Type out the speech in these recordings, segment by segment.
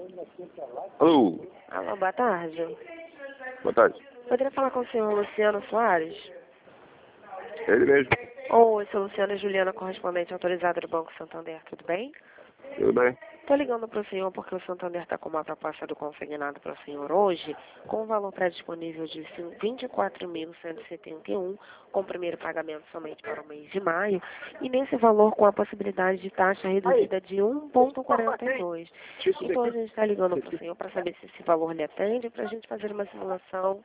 Alô, Alô, boa tarde. boa tarde. Poderia falar com o senhor Luciano Soares? É ele mesmo. Oi, sou Luciana Juliana, correspondente autorizada do Banco Santander, tudo bem? Tudo bem? Estou ligando para o senhor porque o Santander está com uma proposta do consignado para o senhor hoje, com um valor pré-disponível de R$ 24.171, com o primeiro pagamento somente para o mês de maio, e nesse valor com a possibilidade de taxa reduzida de 1,42. Então a gente está ligando para o senhor para saber se esse valor lhe atende, para a gente fazer uma simulação.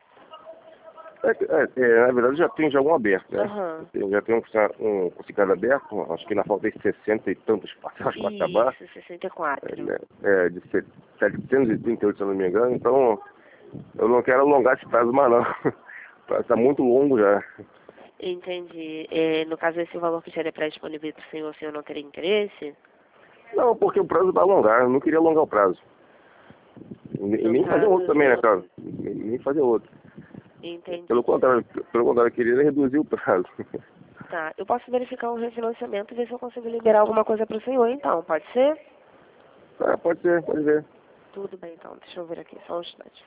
Na verdade já tem um aberto, né? Aham. Já tem um consignado aberto, acho que na falta de 60 e tantos parcelas para acabar. Isso, 64. De 738, se eu não me engano, então eu não quero alongar esse prazo mais não. Está muito longo já. Entendi. No caso, esse valor que seria pré-disponível para o senhor não teria interesse? Não, porque o prazo vai alongar, eu não queria alongar o prazo. E nem fazer outro também, né, cara? Nem fazer outro. Entendi. Pelo contrário, eu queria reduzir o prazo. Tá, eu posso verificar um refinanciamento e ver se eu consigo liberar alguma coisa para o senhor, então, pode ser? Pode ser, pode ver. Tudo bem, então, deixa eu ver aqui, só um instante.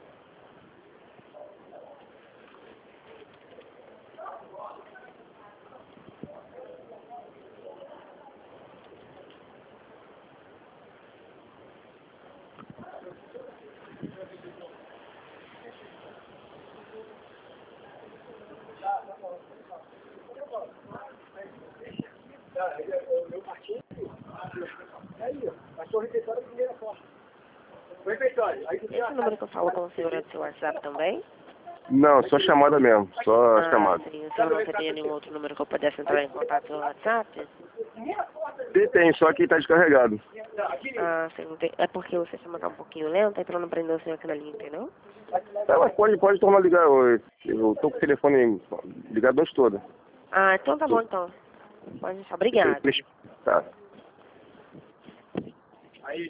Esse número que eu falo com o senhor é do seu WhatsApp também? Não, só chamada mesmo, só chamada. Sim, o senhor não teria nenhum outro número que eu pudesse entrar em contato pelo WhatsApp? Tem, só que tá descarregado. Sim, não tem. É porque o sistema tá um pouquinho lento, aí pra não prender o senhor aqui na linha, entendeu? Mas pode tornar ligar, eu tô com o telefone ligado a noite toda. Então tá bom, então. Pode deixar. Obrigada. Tá.